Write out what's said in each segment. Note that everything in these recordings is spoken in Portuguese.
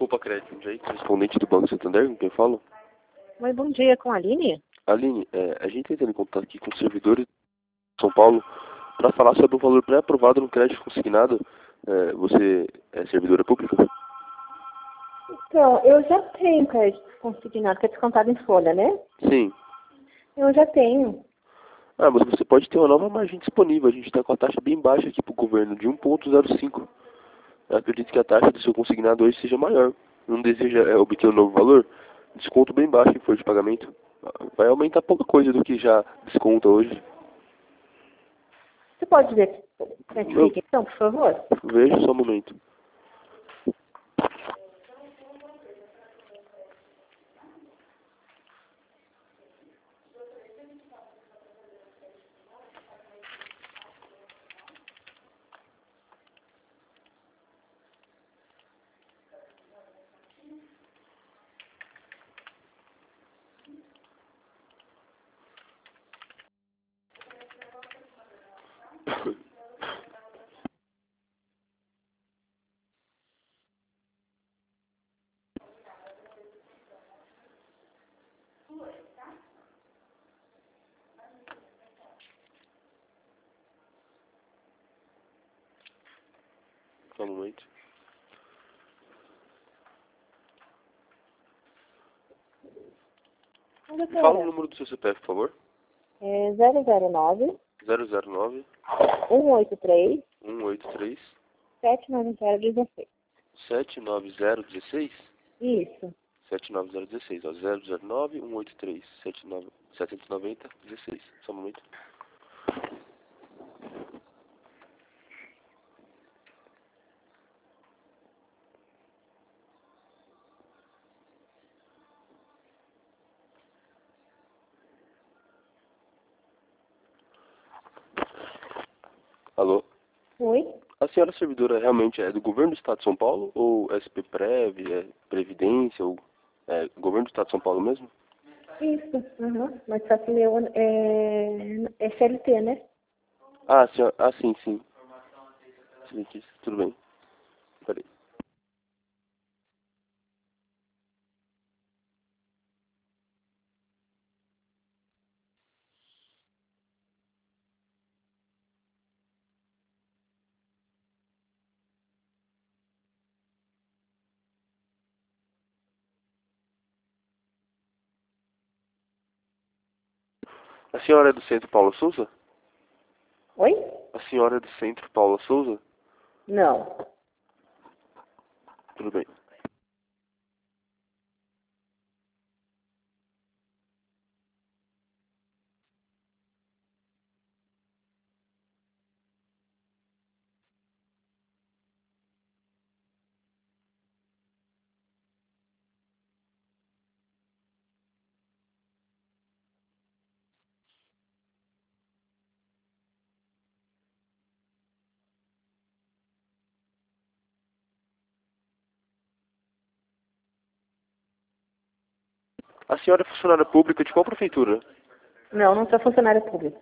Poupa Crédito, Jay, correspondente do Banco Santander, com quem falo? Oi, bom dia, com a Aline? Aline, a gente está entrando em contato aqui com os servidores de São Paulo para falar sobre o valor pré-aprovado no crédito consignado. Você é servidora pública? Então, eu já tenho crédito consignado, que é descontado em folha, né? Sim. Eu já tenho. Ah, mas você pode ter uma nova margem disponível. A gente está com a taxa bem baixa aqui para o governo, de 1,05. Eu acredito que a taxa do seu consignado hoje seja maior. Não deseja obter um novo valor? Desconto bem baixo em folha de pagamento. Vai aumentar pouca coisa do que já desconta hoje. Você pode ver como é que fica, então, por favor? Veja só um momento. Só um momento. Fala o número do seu CPF, por favor. É 009 009 183 183 79016. 79016. Isso. 79016, ó. 009 183 790 16. Só um momento. Alô? Oi? A senhora servidora realmente é do governo do estado de São Paulo ou SPPrev, Previdência ou governo do estado de São Paulo mesmo? Isso. Uhum. Mas só que o meu é CLT, né? Ah, senhora, sim, sim. Excelentíssimo, tudo bem. Peraí. A senhora é do Centro Paula Souza? Oi? A senhora é do Centro Paula Souza? Não. Tudo bem. A senhora é funcionária pública de qual prefeitura? Não, não sou funcionária pública.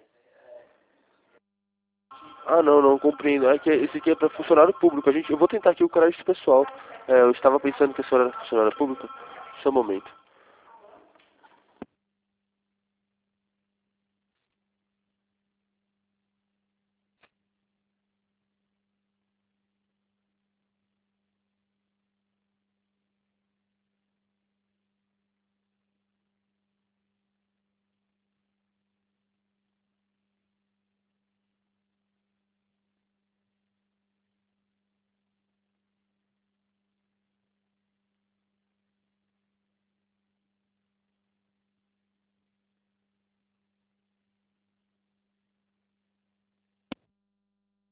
Ah, não, compreendo. É que esse aqui é para funcionário público. Eu vou tentar aqui o crédito pessoal. Eu estava pensando que a senhora era funcionária pública. Só um momento.